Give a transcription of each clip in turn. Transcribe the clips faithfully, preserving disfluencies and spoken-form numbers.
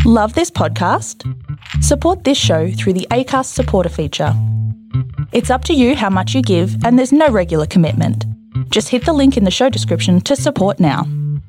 Love this podcast? Support this show through the Acast supporter feature. It's up to you how much you give, and there's no regular commitment. Just hit the link in the show description to support now.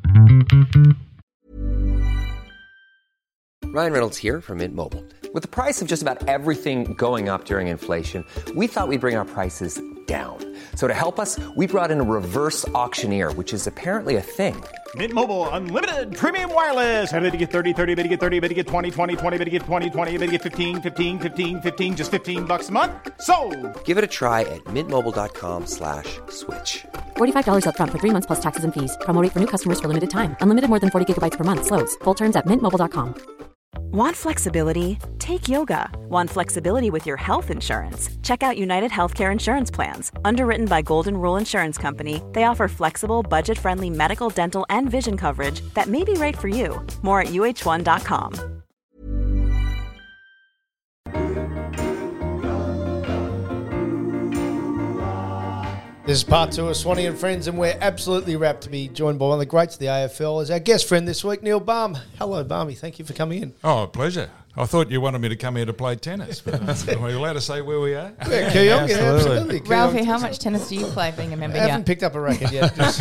Ryan Reynolds here from Mint Mobile. With the price of just about everything going up during inflation, we thought we'd bring our prices down. So to help us, we brought in a reverse auctioneer, which is apparently a thing. Mint Mobile Unlimited Premium Wireless. How to get thirty, thirty, how to get thirty, how to get twenty, twenty, twenty, how to get twenty, twenty, how to get fifteen, fifteen, fifteen, fifteen, just fifteen bucks a month? Sold! Give it a try at mintmobile.com slash switch. forty-five dollars up front for three months plus taxes and fees. Promo rate for new customers for limited time. Unlimited more than forty gigabytes per month. Slows full terms at mint mobile dot com. Want flexibility? Take yoga. Want flexibility with your health insurance? Check out United Healthcare Insurance Plans. Underwritten by Golden Rule Insurance Company, they offer flexible, budget-friendly medical, dental, and vision coverage that may be right for you. More at U H one dot com. This is part two of Swanee and Friends, and we're absolutely rapt to be joined by one of the greats of the A F L as our guest friend this week, Neil Balme. Hello, Balmy. Thank you for coming in. Oh, pleasure. I thought you wanted me to come here to play tennis, but are we allowed to say where we are? Yeah, Kooyong, yeah, absolutely. absolutely. Ralphie, how much tennis do you play being a member? I haven't yet? picked up a racket yet. Just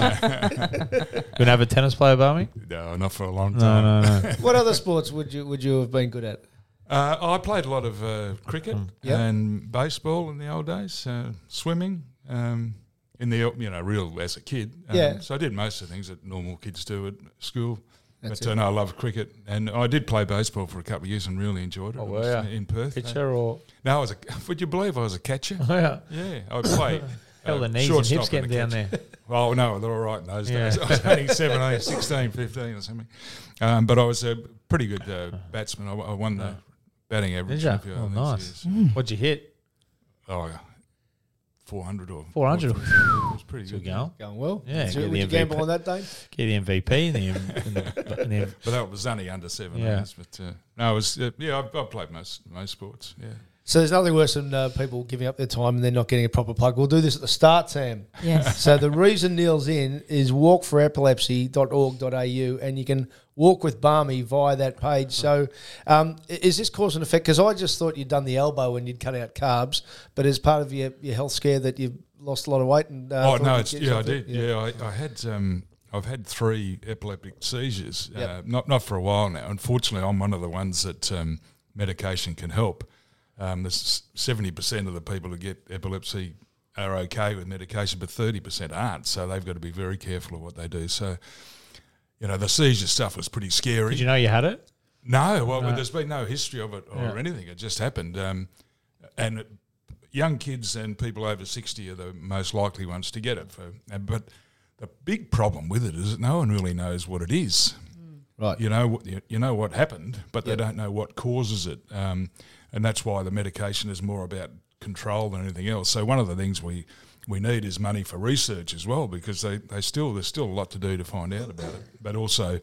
Going to have a tennis player, Balmy? No, not for a long time. No, no, no. What other sports would you would you have been good at? Uh, I played a lot of uh, cricket mm. yep. and baseball in the old days, uh, swimming. Um, In the, you know, real as a kid. Um, yeah. So I did most of the things that normal kids do at school. That's but uh, no, I love cricket. And I did play baseball for a couple of years and really enjoyed it. Oh, I was wow. in Perth. Pitcher uh, or? No, I was a, would you believe I was a catcher? Oh, yeah. Yeah, I played. Hell, the uh, knees and hips getting down there. Well, no, they were all right in those yeah. days. I was only seventeen, sixteen, fifteen or something. Um, but I was a pretty good uh, batsman. I, I won the batting average. Did you? Oh, nice. Mm. What'd you hit? Oh, yeah. four hundred or four hundred. It was pretty good. Going. going well. Yeah. So would you gamble on that, Dave? Get the M V P. And the, and the, and the, but that was only under seven. Yeah. Years, but uh, no, it was uh, yeah. I've, I've played most most sports. Yeah. So there's nothing worse than uh, people giving up their time and then not getting a proper plug. We'll do this at the start, Sam. Yes. So the reason Neil's in is walk for epilepsy dot org dot a u, and you can walk with Balmy via that page. So um, is this cause and effect? Because I just thought you'd done the elbow and you'd cut out carbs, but as part of your, your health scare that you've lost a lot of weight. And uh, oh no, it's, yeah, I did. Yeah, yeah I, I had. Um, I've had three epileptic seizures. Yep. Uh, not not for a while now. Unfortunately, I'm one of the ones that um, medication can help. Um, there's seventy percent of the people who get epilepsy are okay with medication, but thirty percent aren't. So they've got to be very careful of what they do. So, you know, the seizure stuff was pretty scary. Did you know you had it? No, well, no. There's been no history of it or yeah. anything. It just happened. Um, and it, young kids and people over sixty are the most likely ones to get it. For, uh, but the big problem with it is that no one really knows what it is. Right. You know, you, you know what happened, but yep. they don't know what causes it. Um, and that's why the medication is more about control than anything else. So one of the things we, we need is money for research as well, because they, they still there's still a lot to do to find out about it. But also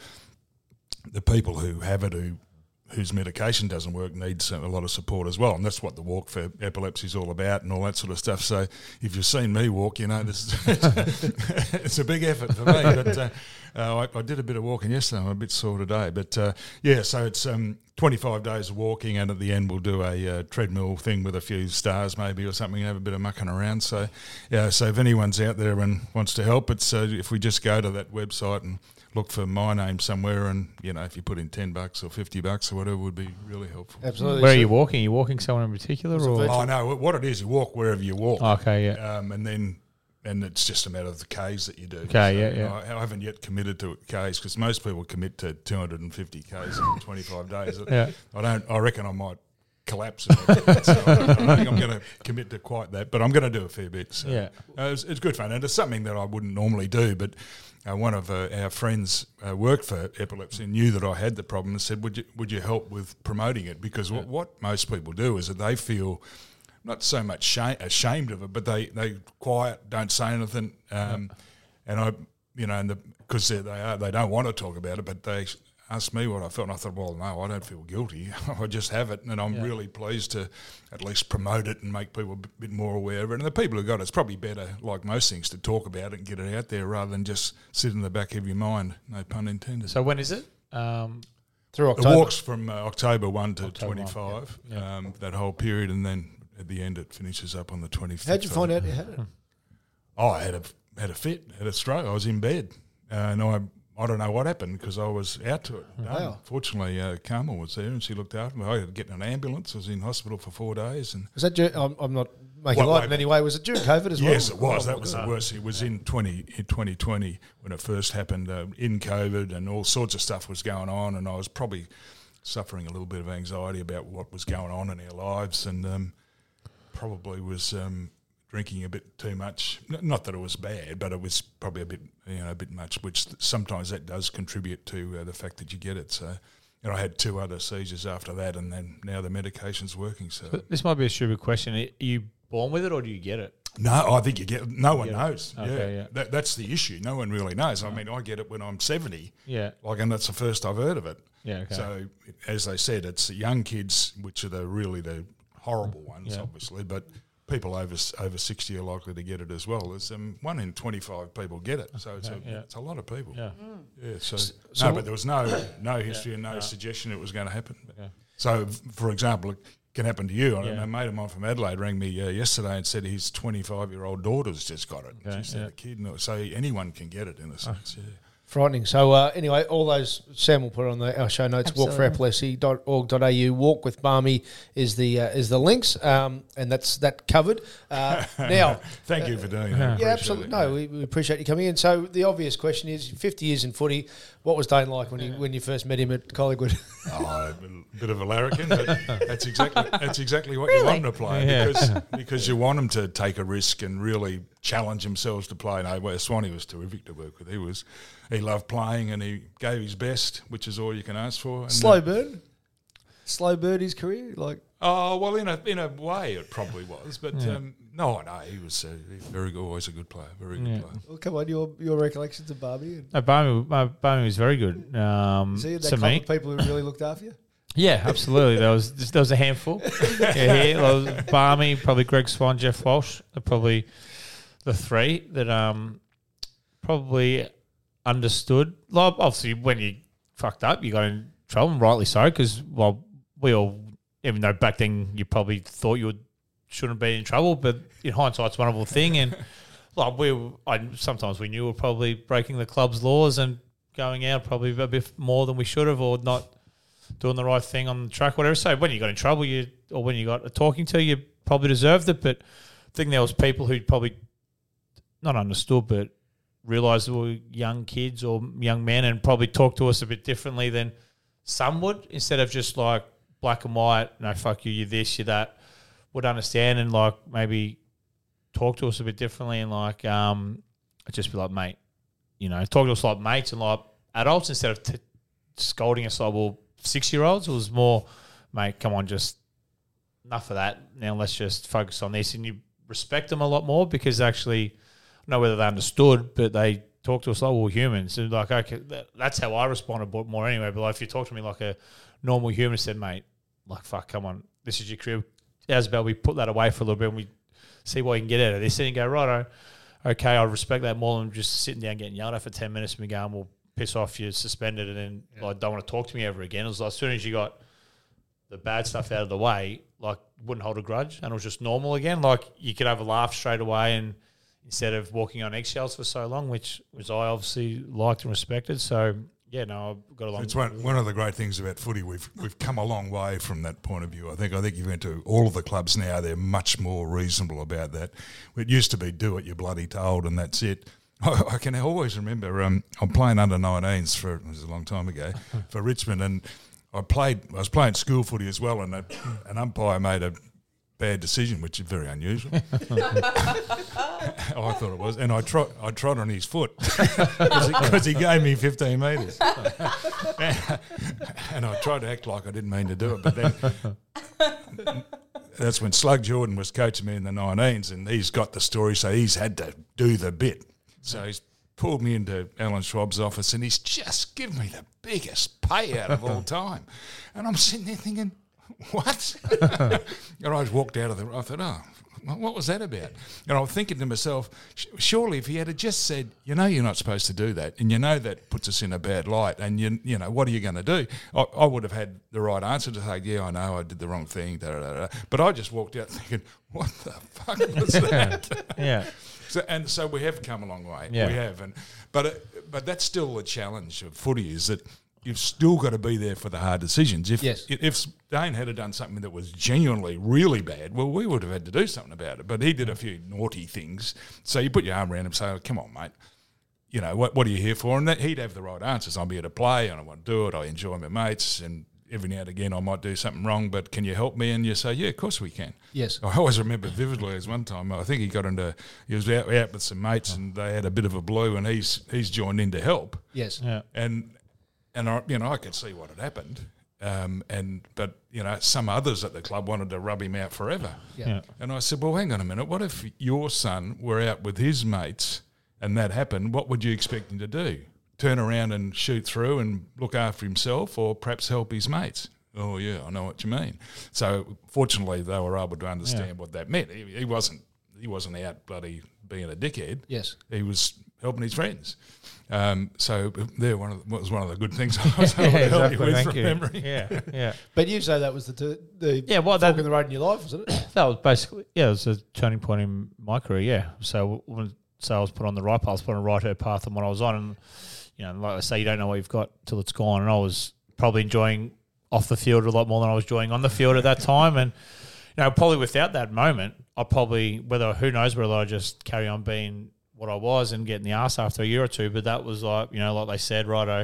the people who have it, who whose medication doesn't work, needs a lot of support as well. And that's what the Walk for Epilepsy is all about and all that sort of stuff. So if you've seen me walk, you know, this it's a big effort for me. But uh, uh, I, I did a bit of walking yesterday. I'm a bit sore today. But, uh, yeah, so it's um, twenty-five days of walking, and at the end we'll do a uh, treadmill thing with a few stars maybe or something, have a bit of mucking around. So, yeah, so if anyone's out there and wants to help, it's uh, if we just go to that website and look for my name somewhere, and you know, if you put in ten bucks or fifty bucks or whatever, would be really helpful. Absolutely. Where are you walking? Are you walking somewhere in particular, or? Oh no, what it is, you walk wherever you walk. Okay, yeah. Um, and then, and it's just a matter of the K's that you do. Okay, so, yeah, you know, yeah. I, I haven't yet committed to K's because most people commit to two hundred fifty K's in twenty-five days. Yeah. I don't. I reckon I might collapse. So I don't think I'm going to commit to quite that, but I'm going to do a fair bit. So. Yeah, uh, it's, it's good fun, and it's something that I wouldn't normally do, but. Uh, one of uh, our friends uh, worked for epilepsy and knew that I had the problem and said, would you would you help with promoting it? Because yeah. what, what most people do is that they feel not so much shame, ashamed of it, but they, they quiet, don't say anything. Um, yeah. And I, you know, and because the, they are, they don't want to talk about it, but they asked me what I felt, and I thought, well, no, I don't feel guilty. I just have it, and I'm yeah. really pleased to at least promote it and make people a bit more aware of it. And the people who got it, it's probably better, like most things, to talk about it and get it out there rather than just sit in the back of your mind, no pun intended. So when is it? Um, Through It October. walks from uh, October first to October one, twenty-five, yeah. Yeah. Um, that whole period, and then at the end it finishes up on the twenty-fifth. How'd you find out you had it? Oh, I had a had a fit, had a stroke. I was in bed, uh, and I I don't know what happened because I was out to it. Wow. Um, fortunately, uh, Carmel was there and she looked after me. I had to get in an ambulance. I was in hospital for four days, and Was that dur- I'm, I'm not making What, light wait, in any way. Was it during COVID as well? yes, it was. Oh, that my was God. the worst. It was in twenty in twenty twenty when it first happened. Uh, in COVID, and all sorts of stuff was going on, and I was probably suffering a little bit of anxiety about what was going on in our lives, and um, probably was um, drinking a bit too much. N- Not that it was bad, but it was probably a bit, you know, a bit much. Which th- sometimes that does contribute to uh, the fact that you get it. So, and I had two other seizures after that, and then now the medication's working. So, But this might be a stupid question. Are you born with it or do you get it? no, I think you get. No one get it. knows. Okay, yeah, yeah. That, that's the issue. No one really knows. I mean, I get it when I'm seventy. Yeah. Like, and that's the first I've heard of it. Yeah, okay. So, as they said, it's the young kids, which are the really the horrible ones, Yeah. obviously, but people over over sixty are likely to get it as well. There's um, one in twenty-five people get it, so it's a yeah. it's a lot of people. Yeah. Yeah. So, so- no, but there was no no history and no suggestion it was going to happen. So, f- for example, it can happen to you. I Yeah. know a mate of mine from Adelaide rang me uh, yesterday and said his twenty-five-year-old daughter's just got it. Okay, She said yeah. the kid, no- so anyone can get it in a sense. Yeah. Frightening. So uh, anyway, all those, Sam will put it on the, our show notes, walk for epilepsy dot org dot a u. Walk with Barmy is the uh, is the links, um, and that's that covered. Uh, now, Thank you for doing that. yeah, Appreciate absolutely. it. No, we, we appreciate you coming in. So the obvious question is, fifty years in footy, what was Dane like when you when you first met him at Collingwood? Oh, a bit of a larrikin, but that's exactly that's exactly what you want him to play Yeah. because because you want him to take a risk and really challenge themselves to play. No, well, Swanee was terrific to work with. He was he loved playing and he gave his best, which is all you can ask for. And, Slow uh, burn, slow burn his career. Like oh well, in a in a way, it probably was, but um, no, no, he was uh, he was very good, always a good player, very good Yeah. player. well, come on, your your recollections of Barmy. And No, Barmy, uh, Barmy was very good. Um, is he in that to club me. of people who really looked after you? Yeah, absolutely. There was there was a handful. yeah, here, there was Barmy, probably Greg Swan, Jeff Walsh, are probably the three that um probably understood. Like, obviously, when you fucked up, you got in trouble, and rightly so, because well, we all, even though back then you probably thought you would, shouldn't have been in trouble, but in hindsight, it's a wonderful thing. And like we, were, I sometimes we knew we were probably breaking the club's laws and going out probably a bit more than we should have, or not doing the right thing on the track, whatever. So when you got in trouble, you or when you got a talking to, you probably deserved it. But I think there was people who probably not understood, but realised we were young kids or young men, and probably talked to us a bit differently than some would, instead of just like black and white. No, fuck you, you this, you that. Would understand and like maybe talk to us a bit differently, and like um, just be like, mate, you know, talk to us like mates and like adults instead of t- scolding us like, well, six-year-olds. It was more, mate, come on, just enough of that. Now let's just focus on this. And you respect them a lot more because actually, I don't know whether they understood, but they talk to us like we're humans. And like, okay, that, that's how I responded more anyway. But like, if you talk to me like a normal human and said, mate, like, fuck, come on, this is your career. How's about we put that away for a little bit and we see what you can get out of this? And you go, righto, okay, I respect that more than just sitting down getting yelled at for ten minutes and me going, well, piss off, you're suspended, and then yeah. like don't want to talk to me ever again. It was like as soon as you got the bad stuff out of the way, like wouldn't hold a grudge, and it was just normal again. Like you could have a laugh straight away, and instead of walking on eggshells for so long, which which I obviously liked and respected. So yeah, no, I've got along. It's one, one of the great things about footy. We've we've come a long way from that point of view. I think I think you went to all of the clubs now. They're much more reasonable about that. It used to be do what you're bloody told, and that's it. I, I can always remember um, I'm playing under nineteens for it was a long time ago for Richmond, and I played. I was playing school footy as well, and a, an umpire made a bad decision, which is very unusual. I thought it was, and I trod I trod on his foot because he, he gave me fifteen metres, and I tried to act like I didn't mean to do it, but then. That's when Slug Jordan was coaching me in the nineteens, and he's got the story, so he's had to do the bit. So he's pulled me into Alan Schwab's office, and he's just given me the biggest payout of all time. And I'm sitting there thinking, what? And I just walked out of the. I thought, oh, what was that about? And I was thinking to myself, surely if he had just said, you know, you're not supposed to do that, and you know that puts us in a bad light, and you, you know, what are you going to do? I, I would have had the right answer to say, yeah, I know, I did the wrong thing. Da, da, da, da. But I just walked out thinking, what the fuck was that? Yeah. So, and so we have come a long way. Yeah. We have, and but it, but that's still the challenge of footy is that you've still got to be there for the hard decisions. If Yes. if Dane had done something that was genuinely really bad, well, we would have had to do something about it. But he did a few naughty things. So you put your arm around him and say, oh, come on, mate. You know, what what are you here for? And that, he'd have the right answers. I'm here to play and I want to do it. I enjoy my mates. And every now and again I might do something wrong, but can you help me? And you say, yeah, of course we can. Yes. I always remember vividly as one time, I think he got into, he was out, out with some mates and they had a bit of a blue and he's he's joined in to help. Yes. Yeah. And and I, you know, I could see what had happened, um, and but you know, some others at the club wanted to rub him out forever. Yeah. Yeah. And I said, well, hang on a minute. What if your son were out with his mates and that happened? What would you expect him to do? Turn around and shoot through and look after himself, or perhaps help his mates? Oh yeah, I know what you mean. So fortunately, they were able to understand Yeah. what that meant. He, he wasn't he wasn't out bloody being a dickhead. Yes. He was helping his friends. Um, so there, one of the, was one of the good things I was able Yeah, to help exactly. you with Thank from you. memory. Yeah, yeah. But you say that was the t- the Yeah, well, fork that- in the road in your life, wasn't it? That was basically, yeah, it was a turning point in my career, yeah. So when so I was put on the right path, I was put on the right path than what I was on. And, you know, like I say, you don't know what you've got till it's gone. And I was probably enjoying off the field a lot more than I was enjoying on the field at that time. And, you know, probably without that moment, I probably, whether, who knows whether I just carry on being what I was and getting the arse after a year or two. But that was like, you know, like they said, righto,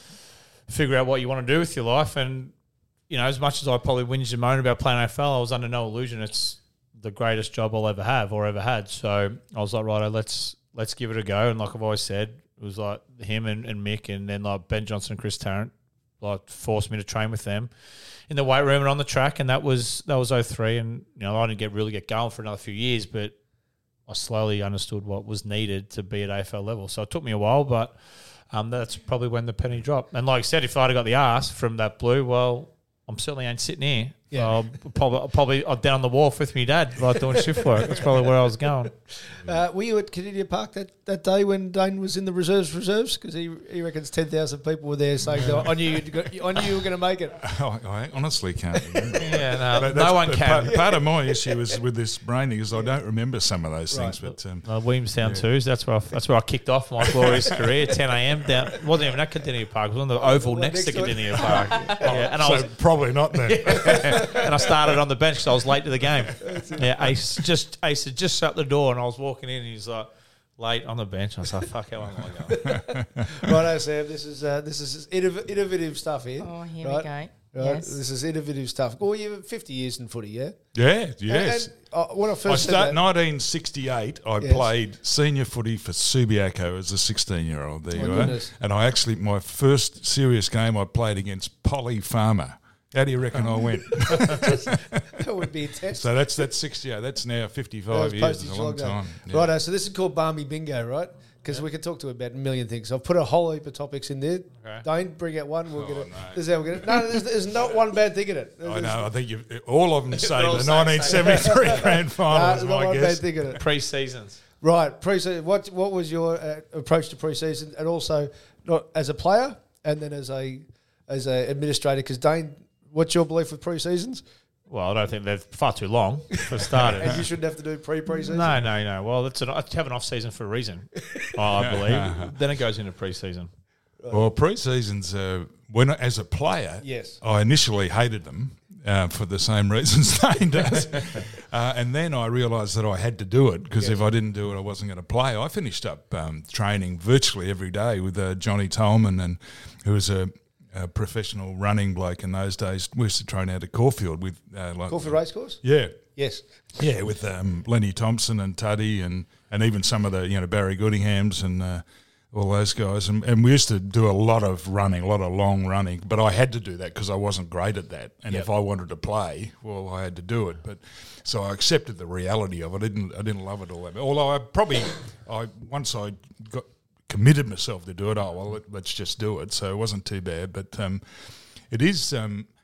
figure out what you want to do with your life. And, you know, as much as I probably whinged and moaned about playing A F L, I was under no illusion it's the greatest job I'll ever have or ever had. So I was like, righto, let's let's give it a go. And like I've always said, it was like him and, and Mick and then like Ben Johnson and Chris Tarrant like forced me to train with them in the weight room and on the track. And that was that was oh three. And, you know, I didn't get really get going for another few years, but I slowly understood what was needed to be at A F L level. So it took me a while, but um, that's probably when the penny dropped. And like I said, if I'd have got the arse from that blue, well, I'm certainly ain't sitting here. Yeah. I'll probably, probably I'm down the wharf with me dad, like doing shift work. That's probably where I was going. Uh, were you at Canadian Park that, that day when Dane was in the reserves reserves? Because he he reckons ten thousand people were there saying, I knew you'd got, I knew you were going to make it. I, I honestly can't remember. Yeah, no, But no that's- one can. Part, part of my issue is with this brain is I don't remember some of those things. But um, Uh, Williamstown twos. That's where I, that's where I kicked off my glorious career. ten a.m. down. It wasn't even at Cardinia Park. It was on the oval Well, next, next to to it. Cardinia Park. Yeah, and I so was probably not then. and I started on the bench because I was late to the game. Yeah, Ace just Ace had just shut the door and I was walking in and he's like late on the bench. I was like, "Fuck, how long am I going?" Righto, Sam. This is uh, this is innov- innovative stuff here. Oh, here right? we go. Right? Yes. This is innovative stuff. Well, you're fifty years in footy, yeah? Yeah, yes. And, and, uh, when I first I said start that, nineteen sixty-eight. I Yes. played senior footy for Subiaco as a sixteen-year-old. There My you goodness. are. And I actually, my first serious game, I played against Polly Farmer. How do you reckon I went? that would be a test. So that's that's sixty-eight. That's now That fifty-five was years. postage It's a long long ago. time. Yeah. Righto, so this is called Barmy Bingo, right? Because we can talk to about a million things. I've put a whole heap of topics in there. Okay. Don't bring out one. We'll Oh, get it. no. This is how we'll get it. No, there's, there's not one bad thing in it. I know. I think you all of them say all the say- nineteen seventy-three grand No, final there's is not my one bad guess. thing in it. Pre-seasons. Right, pre-season. What what was your uh, approach to pre-season, and also not as a player, and then as a as a administrator? Because Dane, what's your belief with pre-seasons? Well, I don't think they're far too long for starters. And you shouldn't have to do pre-pre-season. No, no, no. Well, it's an, I have an off season for a reason, I believe. Then it goes into pre-season. Well, pre-seasons, uh, when as a player, Yes. I initially hated them uh, for the same reasons Dane does, uh, and then I realised that I had to do it because if I didn't do it, I wasn't going to play. I finished up um, training virtually every day with uh, Johnny Tolman, and who was a, a professional running bloke in those days. We used to train out at Caulfield with uh, like Caulfield Racecourse? yeah. Yes. Yeah, with um, Lenny Thompson and Tuddy and, and even some of the, you know, Barry Goodinghams and uh, all those guys. And, and we used to do a lot of running, a lot of long running. But I had to do that because I wasn't great at that. And Yep. if I wanted to play, well, I had to do it. But so I accepted the reality of it. I didn't I didn't love it all that much. Although I probably, I once I got committed myself to do it, oh, well, let, let's just do it. So it wasn't too bad. But um, it is... Um,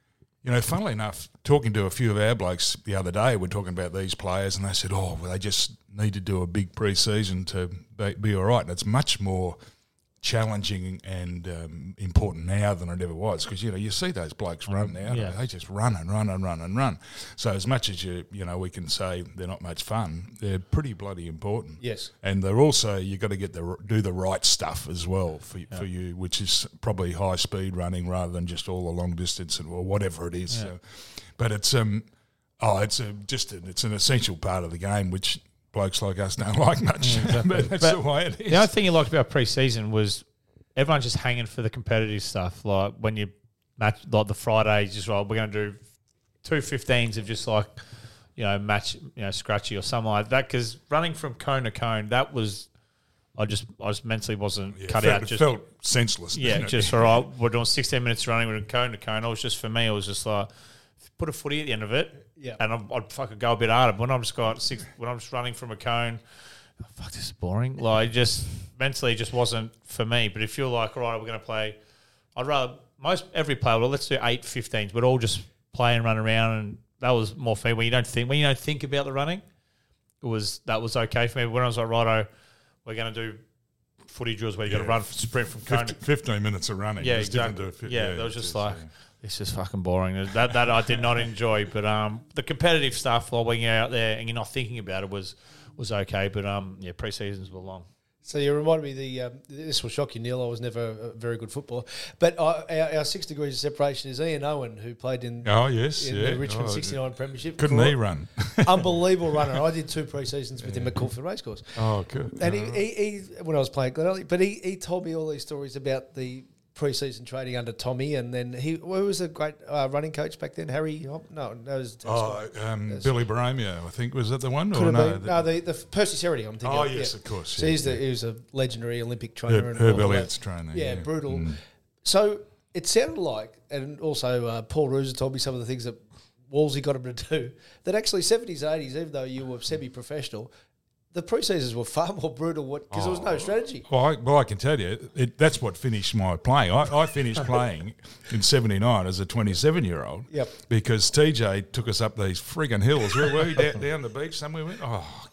you know, funnily enough, talking to a few of our blokes the other day, we're talking about these players, and they said, oh, well, they just need to do a big pre-season to be, be all right. And it's much more challenging and um, important now than it ever was, because, you know, you see those blokes run now. Yeah. They just run and run and run and run. So as much as, you you know, we can say they're not much fun, they're pretty bloody important. Yes. And they're also, you've got to get the do the right stuff as well for, yeah. for you, which is probably high-speed running rather than just all the long distance and, or whatever it is. Yeah. So, but it's um oh it's a, just a, it's an essential part of the game, which blokes like us don't like much. Yeah, exactly. But that's but the way it is. The only thing you liked about pre-season was everyone's just hanging for the competitive stuff. Like when you match, like the Friday, just like we're going to do two fifteens of just like, you know, match, you know, scratchy or something like that. Because running from cone to cone, that was, I just, I just mentally wasn't yeah, cut felt, out. It just, felt senseless. Yeah, didn't just it? all right. We're doing sixteen minutes running, we're doing cone to cone. It was just for me. It was just like put a footy at the end of it. Yeah, and I'd, I'd fucking go a bit harder. When I'm just got six, when I'm just running from a cone, oh, fuck, this is boring. Like, just mentally, it just wasn't for me. But if you're like, all right, we're going to play, I'd rather most every player. Well, let's do eight fifteens. We'd all just play and run around, and that was more for me. When you don't think, when you don't think about the running, it was that was okay for me. But when I was like, righto, we're going to do footy drills where you yeah. got to run sprint from cone. fifteen, fifteen minutes of running. Yeah, exactly. To, yeah, yeah, that was just is, like. Yeah. It's just fucking boring. That that I did not enjoy. But um, the competitive stuff, while when you're out there and you're not thinking about it, was was okay. But um, yeah, pre-seasons were long. So you reminded me, the um, this will shock you, Neil, I was never a very good footballer. But I, our, our six degrees of separation is Ian Owen, who played in, oh, yes, in yeah. the Richmond oh, sixty-nine Premiership. Couldn't he run? Unbelievable runner. I did two pre-seasons with him at Caulfield Racecourse. Oh, good. And he, he, he, when I was playing Glenelg, but he, he told me all these stories about the pre-season training under Tommy, and then he who was a great uh, running coach back then, Harry Hop? No, no, it was oh, um, Billy Baramio, I think, was that the one? Could or have no, been. the, no, the, the Percy Cerity, I'm thinking. Oh, of, yes, yeah. of course. So yeah, he's the, yeah. he was a legendary Olympic trainer. Herb, and Herb all Elliott's that. trainer. Yeah, yeah. brutal. Mm. So it sounded like, and also uh, Paul Rooser told me some of the things that Wolsey got him to do, that actually seventies, eighties, even though you were semi-professional, the pre-seasons were far more brutal because oh, there was no strategy. Well, I, well, I can tell you, it, that's what finished my playing. I, I finished playing in seventy-nine as a twenty-seven-year-old yep. because T J took us up these friggin' hills. Where were we? Down, down the beach somewhere? We went, oh,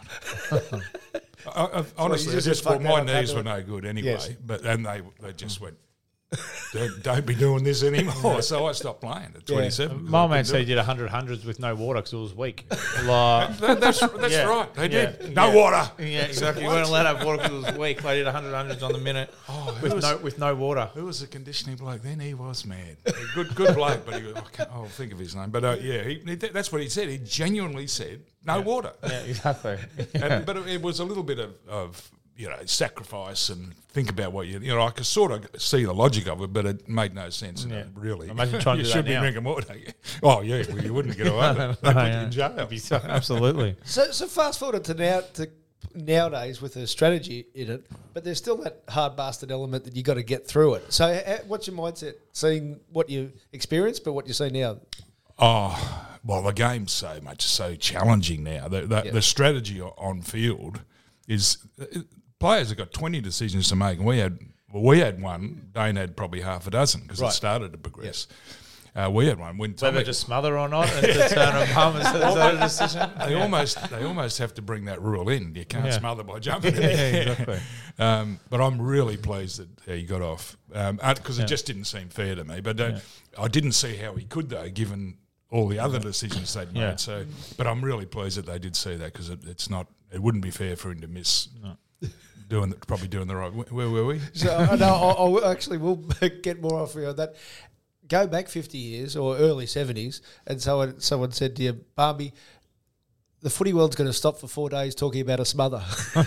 God. I, I, honestly, so just, just well, my knees were no good anyway, yes. but and they they just went, don't, don't be doing this anymore. So I stopped playing at twenty-seven. Yeah. My man said he did one hundred hundreds with no water because it was weak. Like, that, that's that's yeah. right. They yeah. did. No yeah. water. Yeah, exactly. You weren't allowed to have water because it was weak. They did one hundred hundreds on the minute oh, with was, no with no water. Who was the conditioning bloke then? He was mad. A good good bloke, but he was, I can't, I'll think of his name. But uh, yeah, he, he, that's what he said. He genuinely said, no yeah. water. Yeah, exactly. Yeah. And, but it, it was a little bit of, of you know, sacrifice and think about what you, you know, I could sort of see the logic of it, but it made no sense, yeah. really. Imagine trying to you do should that be now. drinking water. Oh, yeah, well, you wouldn't get away with it. They'd put you in jail. So, absolutely. So, so fast forward to now to nowadays with a strategy in it, but there's still that hard bastard element that you got to get through it. So, uh, what's your mindset? Seeing what you experienced, but what you see now? Oh, well, the game's so much so challenging now. The the, yeah. the strategy on field is uh, players have got twenty decisions to make, and we had well, we had one. Dane had probably half a dozen because right. it started to progress. Yep. Uh, we had one when whether to smother or not, and to turn on hum is that a decision? They yeah. almost they almost have to bring that rule in. You can't yeah. smother by jumping. yeah, exactly. Um, but I'm really pleased that uh, he got off because um, yeah. it just didn't seem fair to me. But uh, yeah. I didn't see how he could though, given all the other decisions they'd made. Yeah. So, but I'm really pleased that they did see that because it, it's not. It wouldn't be fair for him to miss. No. Doing the, probably doing the right. Where were we? So uh, no, I'll, I'll actually we'll get more off you on that. Go back fifty years or early seventies, and someone someone said to you, Barbie, the footy world's going to stop for four days talking about a smother.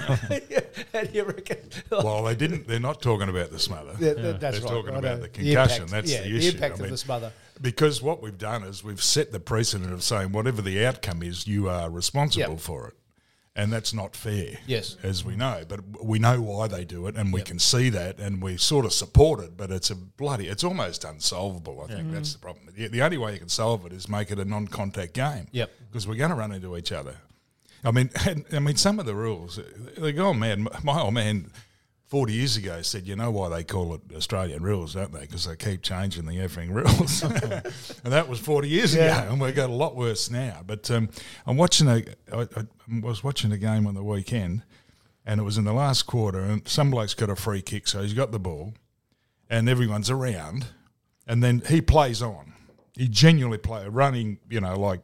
How do you reckon? Well, they didn't. They're not talking about the smother. Yeah, yeah. That's they're right. talking I about know. the concussion. The That's yeah, the the issue. impact I of mean, the smother. Because what we've done is we've set the precedent of saying whatever the outcome is, you are responsible yep. for it. And that's not fair, yes, as we know. But we know why they do it, and we yep. can see that, and we sort of support it. But it's a bloody, it's almost unsolvable. I think mm-hmm. that's the problem. The, the only way you can solve it is make it a non-contact game. Yep, because we're going to run into each other. I mean, and, I mean, some of the rules they go on, man. My old man forty years ago said, you know why they call it Australian rules, don't they? Because they keep changing the effing rules. And that was forty years Yeah. ago, and we've got a lot worse now. But um, I'm watching a, I, I was watching a game on the weekend, and it was in the last quarter, and some bloke's got a free kick, so he's got the ball, and everyone's around, and then he plays on. He genuinely play running, you know, like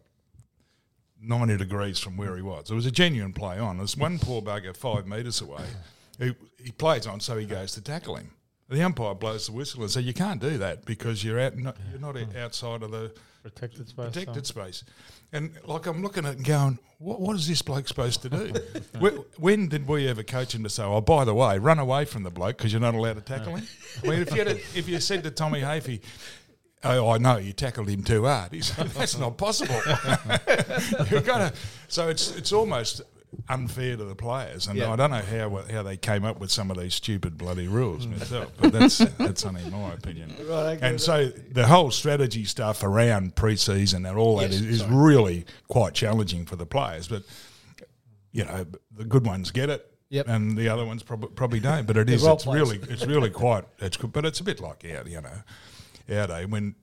ninety degrees from where he was. It was a genuine play on. There's one poor bugger five metres away. He, he plays on, so he goes to tackle him. The umpire blows the whistle and says, you can't do that because you're out. Not, you're not outside of the Protected space. protected space. And like I'm looking at it and going, what, what is this bloke supposed to do? when, when did we ever coach him to say, oh, by the way, run away from the bloke because you're not allowed to tackle him? I mean, if you, had a, if you said to Tommy Hafey, oh, I know, you tackled him too hard. He said, that's not possible. You've got to. So it's it's almost unfair to the players, and Yeah. I don't know how how they came up with some of these stupid bloody rules myself, but that's that's only my opinion. Right, I agree and with so the whole strategy stuff around pre-season and all that Yes, is, is sorry. really quite challenging for the players, but you know the good ones get it. Yep. And the other ones probably probably don't, but it They're is role it's players. really it's really quite it's good, but it's a bit like our you know our day when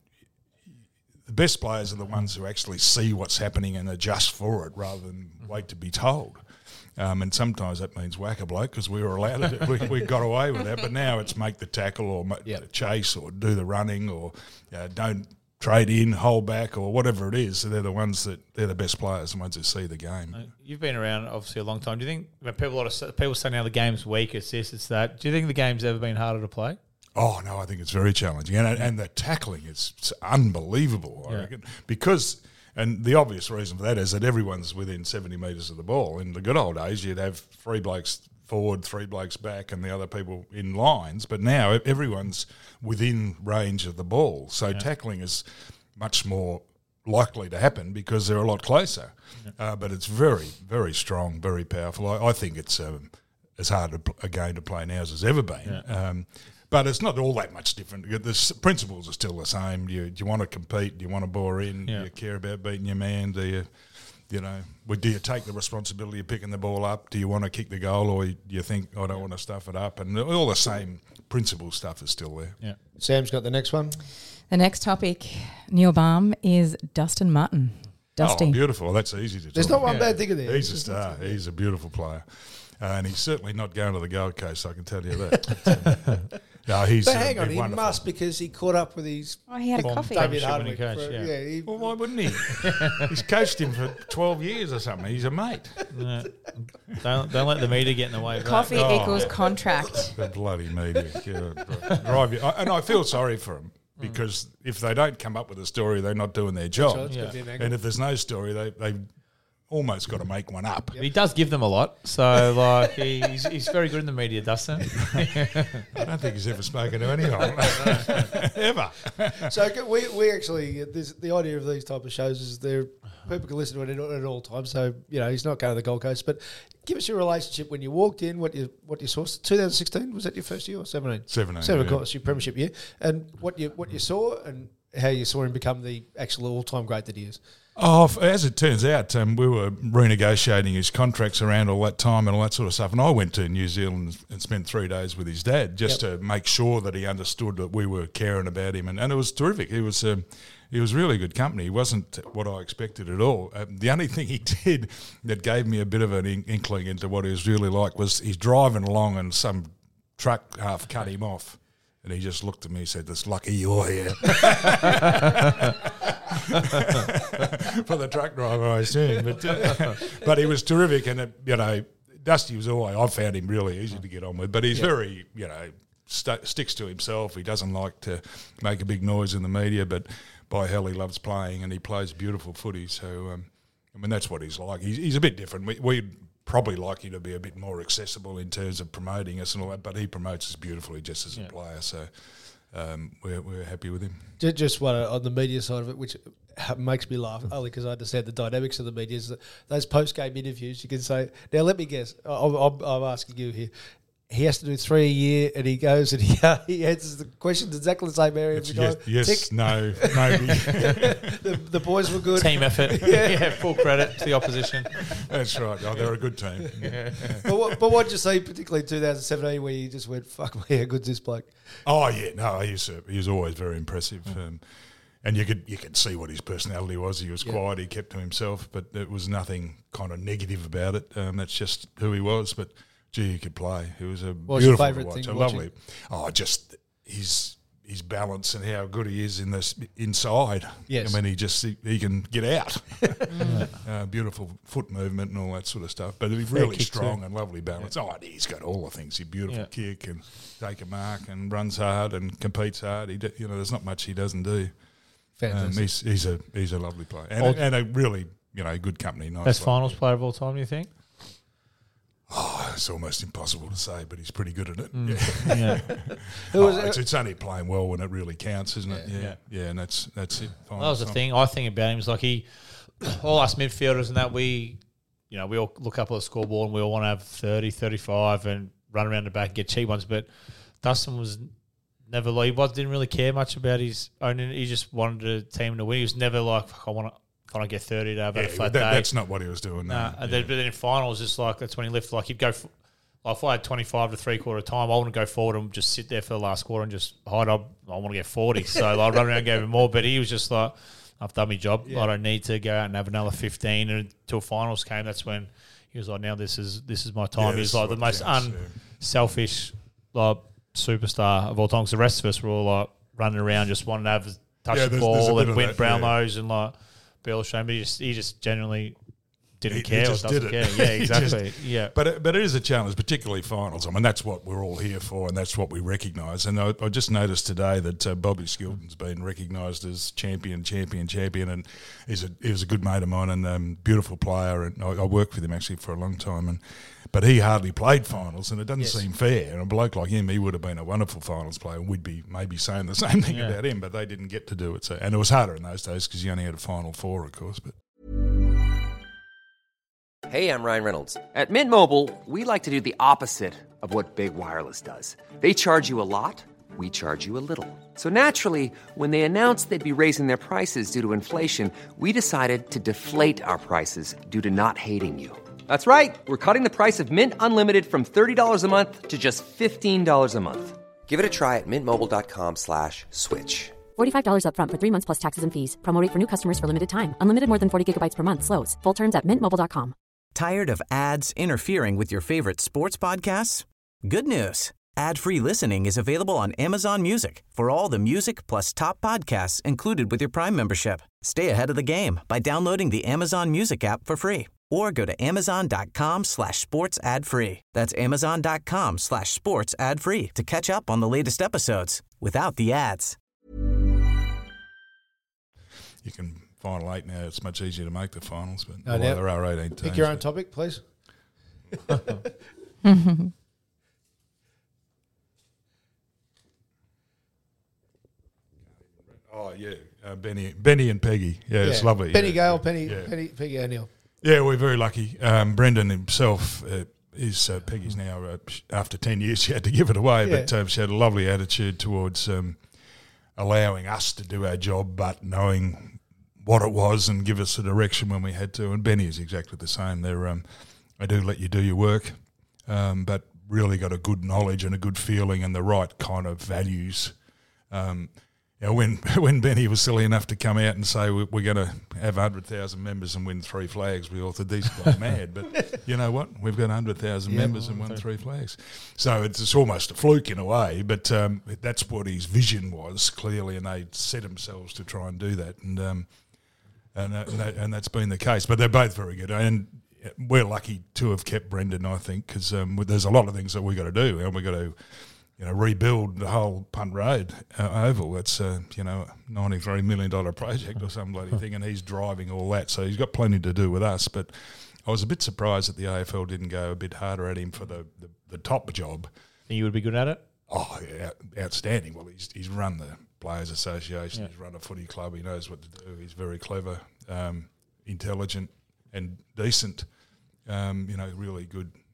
the best players are the ones who actually see what's happening and adjust for it rather than wait to be told. Um, and sometimes that means whack a bloke because we were allowed to. We, we got away with that, but now it's make the tackle or ma- Yep. chase or do the running or uh, don't trade in, hold back or whatever it is. So they're the ones that they're the best players, the ones that see the game. You've been around obviously a long time. Do you think when people a lot of people say now the game's weak, it's this, it's that? Do you think the game's ever been harder to play? Oh no, I think it's very challenging, and and the tackling is it's unbelievable. I Yeah. reckon because, and the obvious reason for that is that everyone's within seventy metres of the ball. In the good old days, you'd have three blokes forward, three blokes back, and the other people in lines. But now everyone's within range of the ball, so tackling is much more likely to happen because they're a lot closer. Uh, but it's very, very strong, very powerful. I, I think it's um, as hard a, pl- a game to play now as it's ever been. Um, But it's not all that much different. The s- principles are still the same. You do you want to compete? Do you want to bore in? Yeah. Do you care about beating your man? Do you, you know, well, do you take the responsibility of picking the ball up? Do you want to kick the goal, or do you think I don't want to stuff it up? And all the same principle stuff is still there. Yeah. Sam's got the next one. The next topic, Neil Baum, is Dustin Mutton. Dusty. Oh, beautiful. That's easy to. There's talk not one about. bad thing in there. He's a star. He's a beautiful player, uh, and he's certainly not going to the Gold Coast. I can tell you that. No, he's. But uh, hang on, been he wonderful. must because he caught up with his Oh, he had a Former coffee. David Premiership Hardwick. winning coach, for- yeah. yeah, he- Well, why wouldn't he? He's coached him for twelve years or something. He's a mate. Yeah. Don't don't let the media get in the way of Coffee Oh. equals contract. The bloody media. God, drive you. And I feel sorry for them because if they don't come up with a story, they're not doing their So job. it's Yeah. good then, hang on. And if there's no story, they, they've almost got to make one up. that. He does give them a lot, so like he's he's very good in the media, Dustin. I don't think he's ever spoken to anyone. Ever. So can we we actually this, the idea of these type of shows is there people can listen to it at, all- at all times. So you know he's not going to the Gold Coast, but give us your relationship when you walked in. What you what you saw? twenty sixteen was that your first year or seventeen? seventeen, Seven, of yeah. course, your premiership year, and what you what you saw and how you saw him become the actual all time great that he is. Oh, f- as it turns out, um, we were renegotiating his contracts around all that time and all that sort of stuff. And I went to New Zealand and spent three days with his dad just Yep. to make sure that he understood that we were caring about him. And, and it was terrific. He was um, he was really good company. He wasn't what I expected at all. Um, the only thing he did that gave me a bit of an in- inkling into what he was really like was he's driving along and some truck half cut him off. And he just looked at me and said, "It's lucky you're here." For the truck driver, I assume. But, uh, but he was terrific. And, it, you know, Dusty was always, I found him really easy to get on with. But he's very, you know, st- sticks to himself. He doesn't like to make a big noise in the media. But by hell, he loves playing and he plays beautiful footy. So, um, I mean, that's what he's like. He's, he's a bit different. We, we'd probably like him to be a bit more accessible in terms of promoting us and all that. But he promotes us beautifully just as a player. So um, we're, we're happy with him. Ju- Just one on the media side of it, which ha- makes me laugh, only because I understand the dynamics of the media, is that those post-game interviews, you can say, now let me guess, I'm, I'm, I'm asking you here, he has to do three a year, and he goes and he uh, he answers the questions exactly the same area every yes, time. yes Tick. no, maybe. the, the boys were good. Team effort. yeah. yeah, full credit to the opposition. That's right. Oh, they're a good team. Yeah. But what, but what did you see, particularly in two thousand seventeen, where you just went, fuck me, how good's this bloke? Oh, yeah. No, he was, uh, he was always very impressive. Um, and you could you could see what his personality was. He was Yeah. quiet. He kept to himself, but there was nothing kind of negative about it. Um, that's just who he was. But, gee, he could play. He was a What was your beautiful favourite to watch. thing A watching? lovely. Oh, just his his balance and how good he is in this inside. Yes. I mean, he just he, he can get out. uh, beautiful foot movement and all that sort of stuff. But he's Fair really kick strong too. and lovely balance. Oh, and he's got all the things. He beautiful Yeah. kick and take a mark and runs hard and competes hard. He, d- you know, there's not much he doesn't do. Um, Fantastic. he's he's a he's a lovely player and, Old- a, and a really you know good company. Nice Best bloke. finals player of all time, do you think? Oh, it's almost impossible to say, but he's pretty good at it. Mm. Yeah. Yeah. Who was Oh, it? it's, it's only playing well when it really counts, isn't it? Yeah, yeah, Yeah. and that's that's it. Well, that was the Finals thing I think about him is like he, all us midfielders and that we, you know, we all look up at the scoreboard and we all want to have thirty, thirty-five and run around the back and get cheap ones. But Dustin was never like, he was, didn't really care much about his own. He just wanted the team to win. He was never like, Fuck, I want to, I want to get thirty to have Yeah, a flat that, day. that's not what he was doing. No. Nah, and then, but then in finals, just like that's when he left. Like he'd go, f like if I had twenty-five to three quarter time, I want to go forward and just sit there for the last quarter and just hide up. I want to get forty, so I'd run around and go even more. But he was just like, I've done my job. Yeah. I don't need to go out and have another fifteen. And until finals came, that's when he was like, now this is this is my time. Yeah, he this was is like the what most counts, yeah. unselfish like superstar of all time. 'Cause the rest of us were all like running around, just wanting to have touch Yeah, the there's- there's a ball bit and of win that, brown yeah. nose and like Bill Shane. But he just he just genuinely didn't He- he care just or doesn't did care. it. Yeah, He just- exactly. yeah. But it, but it is a challenge, particularly finals. I mean, that's what we're all here for, and that's what we recognise. And I, I just noticed today that uh, Bobby Skilton's been recognised as champion, champion, champion, and he's a he was a good mate of mine and um, beautiful player. And I, I worked with him actually for a long time. And but he hardly played finals, and it doesn't Yes. seem fair. And a bloke like him, he would have been a wonderful finals player, and we'd be maybe saying the same thing Yeah. about him. But they didn't get to do it. So, and it was harder in those days because you only had a final four, of course. But Hey, I'm Ryan Reynolds. At Mint Mobile, we like to do the opposite of what Big Wireless does. They charge you a lot, we charge you a little. So naturally, when they announced they'd be raising their prices due to inflation, we decided to deflate our prices due to not hating you. That's right. We're cutting the price of Mint Unlimited from thirty dollars a month to just fifteen dollars a month. Give it a try at mintmobile.com slash switch. forty-five dollars upfront for three months plus taxes and fees. Promo rate for new customers for limited time. Unlimited more than forty gigabytes per month. Slows full terms at mint mobile dot com. Tired of ads interfering with your favorite sports podcasts? Good news. Ad-free listening is available on Amazon Music for all the music plus top podcasts included with your Prime membership. Stay ahead of the game by downloading the Amazon Music app for free or go to amazon.com slash sports ad free. That's amazon.com slash sports ad free to catch up on the latest episodes without the ads. you can final eight now. It's much easier to make the finals, but No although doubt. there are eighteen teams. Pick your own but- topic, please. Oh yeah, uh, Benny, Benny and Peggy. Yeah, it's Yeah. lovely. Penny yeah, Gale, yeah, Penny, yeah. Penny, Peggy O'Neill. Yeah, we're very lucky. Um, Brendan himself uh, is uh, Peggy's now. Uh, sh- after ten years, she had to give it away, Yeah. but um, she had a lovely attitude towards um, allowing us to do our job, but knowing what it was and give us a direction when we had to. And Benny is exactly the same. They're um, they do let you do your work, um, but really got a good knowledge and a good feeling and the right kind of values. Um, you know, when when Benny was silly enough to come out and say we, we're going to have one hundred thousand members and win three flags, we all thought these guys are mad. But you know what? We've got one hundred thousand Yeah. members and won three flags. So it's, it's almost a fluke in a way, but um, that's what his vision was, clearly, and they set themselves to try and do that. And um, and, uh, and, that, and that's been the case. But they're both very good. And we're lucky to have kept Brendan, I think, because um, there's a lot of things that we've got to do. And we've got to, you know, rebuild the whole Punt Road uh, Oval. That's, uh, you know, a ninety-three million dollars project or some bloody thing, and he's driving all that. So he's got plenty to do with us. But I was a bit surprised that the A F L didn't go a bit harder at him for the, the, the top job. Think you would be good at it? Oh, yeah, out, outstanding. Well, he's he's run the Players Association. Yeah. He's run a footy club. He knows what to do. He's very clever, um, intelligent, and decent. Um, you know, really good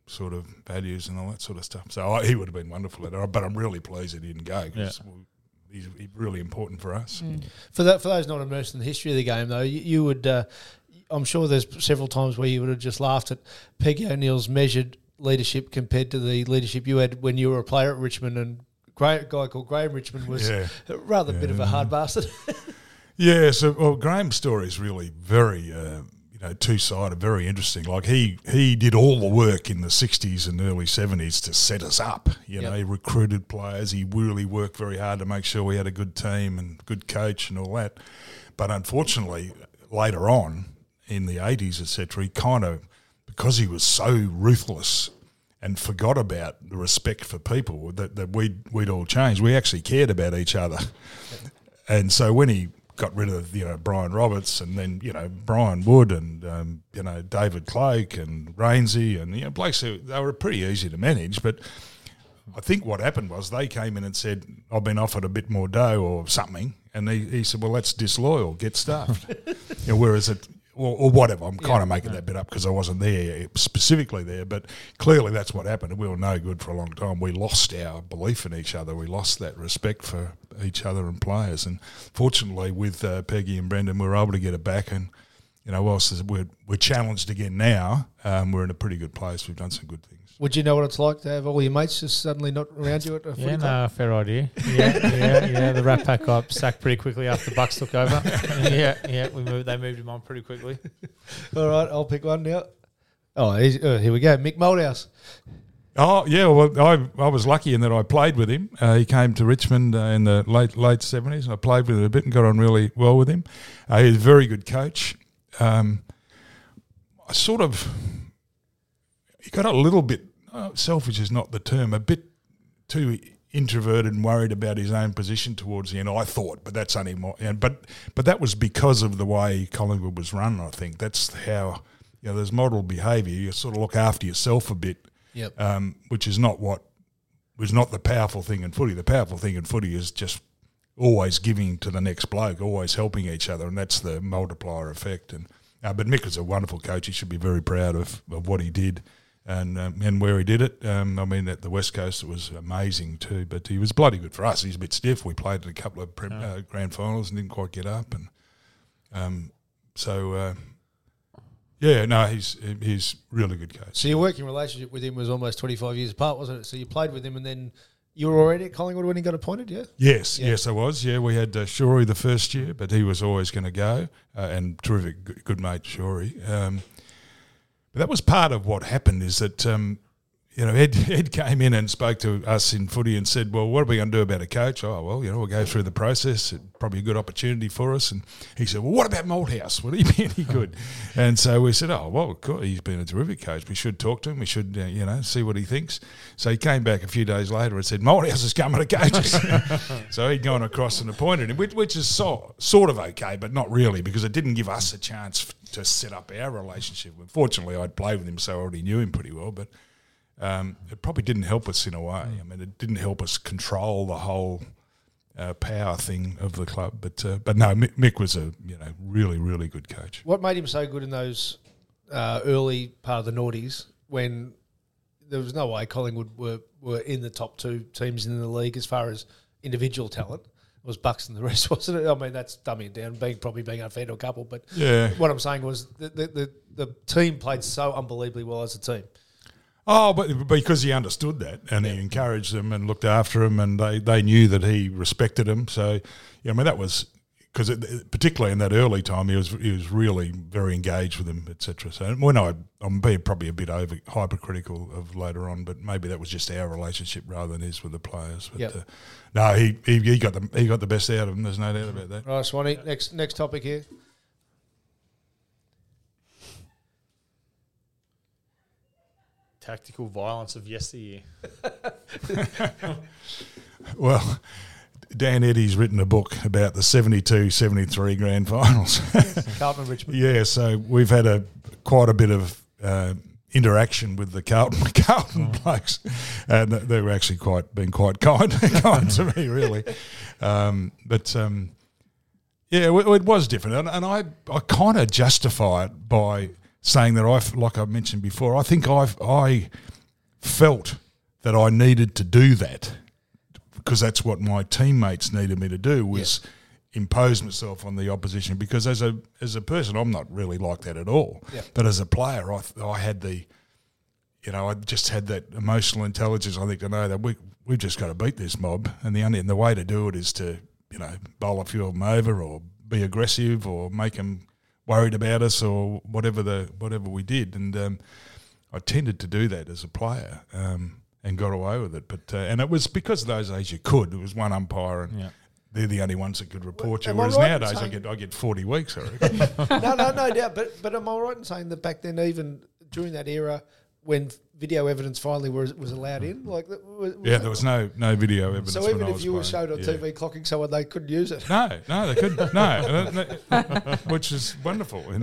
sort of values and all that sort of stuff. So I, he would have been wonderful at it, but I'm really pleased he didn't go because Yeah. he's really important for us. Mm. For that, for those not immersed in the history of the game, though, you, you would. Uh, I'm sure there's several times where you would have just laughed at Peggy O'Neill's measured leadership compared to the leadership you had when you were a player at Richmond, and a guy called Graham Richmond was Yeah. rather a bit Yeah. of a hard bastard. Yeah, so well, Graham's story is really very, uh, you know, two-sided, very interesting. Like he he did all the work in the sixties and early seventies to set us up. You know, Yep. he recruited players. He really worked very hard to make sure we had a good team and good coach and all that. But unfortunately, later on in the eighties, et cetera, he kind of, because he was so ruthless and forgot about the respect for people that, that we'd, we'd all changed. We actually cared about each other. And so when he got rid of, you know, Brian Roberts and then, you know, Brian Wood and, um, you know, David Cloak and Rainsy and, you know, blokes who, they were pretty easy to manage. But I think what happened was they came in and said, I've been offered a bit more dough or something. And he, he said, well, that's disloyal, get stuffed. You know, whereas it, or, or whatever, I'm kind Yeah. of making that bit up because I wasn't there, specifically there, but clearly that's what happened. We were no good for a long time. We lost our belief in each other. We lost that respect for each other and players. And fortunately with uh, Peggy and Brendan, we were able to get it back. And, you know, whilst we're, we're challenged again now, um, we're in a pretty good place. We've done some good things. Would you know what it's like to have all your mates just suddenly not around you at a footy Yeah, club? no, fair idea. Yeah, yeah, yeah. The Rat Pack got sacked pretty quickly after the Bucks took over. yeah, yeah. We moved. They moved him on pretty quickly. All right, I'll pick one now. Oh, he's, uh, here we go. Mick Moldhouse. Oh yeah, well I I was lucky in that I played with him. Uh, he came to Richmond uh, in the late late seventies, and I played with him a bit and got on really well with him. Uh, he was a very good coach. Um, I sort of he got a little bit uh, selfish is not the term, a bit too introverted and worried about his own position towards the end. I thought, but that's only more. And but but that was because of the way Collingwood was run. I think that's how you know there's model behaviour. You sort of look after yourself a bit. Yep. Um, which is not what was not the powerful thing in footy. The powerful thing in footy is just always giving to the next bloke, always helping each other, and that's the multiplier effect. And uh, but Mick was a wonderful coach. He should be very proud of, of what he did and um, and where he did it. Um, I mean, at the West Coast, it was amazing too. But he was bloody good for us. He's a bit stiff. We played in a couple of pre- uh, grand finals and didn't quite get up, and um, so. Uh, Yeah, no, he's he's really good coach. So your working relationship with him was almost twenty-five years apart, wasn't it? So you played with him and then you were already at Collingwood when he got appointed, yeah? Yes, Yeah. yes, I was. Yeah, we had uh, Shorey the first year, but he was always going to go, uh, and terrific, good, good mate Shorey. Um, but that was part of what happened is that, um, you know, Ed, Ed came in and spoke to us in footy and said, well, what are we going to do about a coach? Oh, well, you know, we'll go through the process. It's probably a good opportunity for us. And he said, well, what about Malthouse? Will he be any good? And so we said, oh, well, cool. He's been a terrific coach. We should talk to him. We should, uh, you know, see what he thinks. So he came back a few days later and said, Malthouse is coming to coach us. So he'd gone across and appointed him, which, which is so, sort of okay, but not really, because it didn't give us a chance f- to set up our relationship. Fortunately, I'd played with him, so I already knew him pretty well, but Um, it probably didn't help us in a way. I mean, it didn't help us control the whole uh, power thing of the club. But uh, but no, Mick, Mick was a you know really really good coach. What made him so good in those uh, early part of the noughties when there was no way Collingwood were, were in the top two teams in the league as far as individual talent? It was Bucks and the rest, wasn't it? I mean, that's dumbing it down, being probably being unfair to a couple. But Yeah. what I'm saying was the, the, the, the team played so unbelievably well as a team. Oh, but because he understood that and he encouraged them and looked after them, and they, they knew that he respected them. So, yeah, I mean that was because particularly in that early time, he was he was really very engaged with them, et cetera. So when I I'm being probably a bit over hypercritical of later on, but maybe that was just our relationship rather than his with the players. But Yep. uh, no, he, he he got the he got the best out of them. There's no doubt about that. Right, Swanee, next next topic here. Tactical violence of yesteryear. Well, Dan Eddy's written a book about the seventy-two seventy-three grand finals. Carlton and Richmond. Yeah, so we've had a quite a bit of uh, interaction with the Carlton Carlton blokes, and they were actually quite been quite kind kind to me, really. Um, but um, yeah, it, it was different, and, and I I kind of justify it by saying that I, like I mentioned before, I think I've I felt that I needed to do that because that's what my teammates needed me to do was yeah. impose myself on the opposition. Because as a as a person, I'm not really like that at all. Yeah. But as a player, I I had the, you know, I just had that emotional intelligence. I think to know that we we've just got to beat this mob, and the only and the way to do it is to, you know, bowl a few of them over or be aggressive or make them worried about us or whatever the whatever we did. And um, I tended to do that as a player. Um, and got away with it. But uh, and it was because those days you could. There was one umpire and yeah. they're the only ones that could report you. Am I Whereas right nowadays I get I get forty weeks, I reckon. no, no, no doubt. But but am I right in saying that back then, even during that era, when video evidence finally was was allowed in, like was, was yeah, there was no no video evidence. So even when if I was you were playing. showed on yeah. T V clocking someone, they couldn't use it. No, no, they couldn't. No, which is wonderful. In,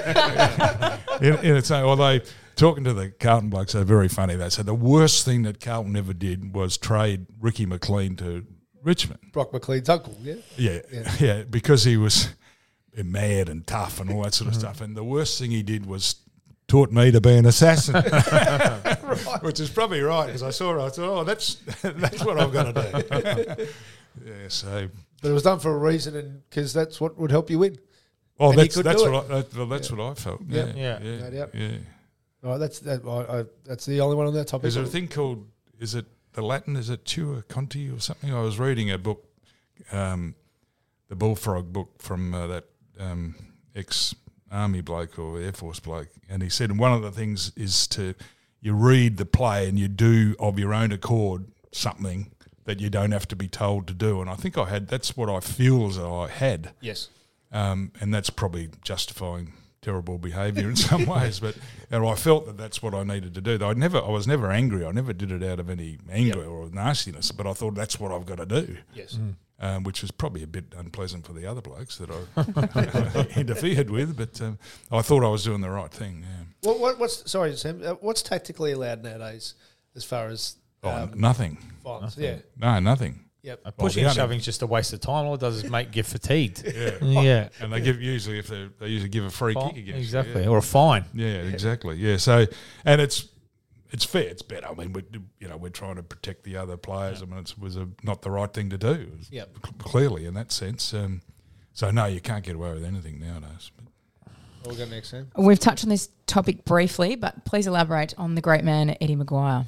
in, in its own, although talking to the Carlton blokes, they're very funny. They said the worst thing that Carlton ever did was trade Ricky McLean to Richmond. Brock McLean's uncle, yeah? Yeah, yeah, yeah, because he was mad and tough and all that sort of mm-hmm. stuff. And the worst thing he did was taught me to be an assassin, right. Which is probably right, because I saw it, I thought, oh, that's that's what I've got to do. yeah, so. But it was done for a reason, and because that's what would help you win. Oh, and that's that's what I, that, well, that's yeah. what I felt. Yeah, yeah, yeah, yeah. yeah. yeah. Right, that's that. I, I, that's the only one on that topic. Is there a thing called? Is it the Latin? Is it Tua Conti or something? I was reading a book, um, the Bullfrog book from uh, that um, ex-army bloke or Air Force bloke, and he said one of the things is to you read the play and you do of your own accord something that you don't have to be told to do. And I think I had. That's what I feel as though I had. Yes. Um, and that's probably justifying terrible behaviour in some ways, but and I felt that that's what I needed to do. I never, I was never angry. I never did it out of any anger yep. or nastiness, but I thought that's what I've got to do. Yes, mm. um, which was probably a bit unpleasant for the other blokes that I interfered with, but um, I thought I was doing the right thing. Yeah. What, what, what's sorry, Sam? Uh, what's tactically allowed nowadays, as far as um, oh, nothing? Violence? Yeah, no, nothing. Yep. Uh, pushing well, and shoving is just a waste of time. All it does is make you fatigued. Yeah, yeah. And they give usually if they they usually give a free fine. kick against exactly you, yeah. or a fine. Yeah, exactly. Yeah, so and it's it's fair. It's better. I mean, we you know we're trying to protect the other players. Yeah. I mean, it was a, not the right thing to do. Yeah, clearly in that sense. Um, so no, you can't get away with anything nowadays. But. What we got next, Sam? We've touched on this topic briefly, but please elaborate on the great man Eddie Maguire.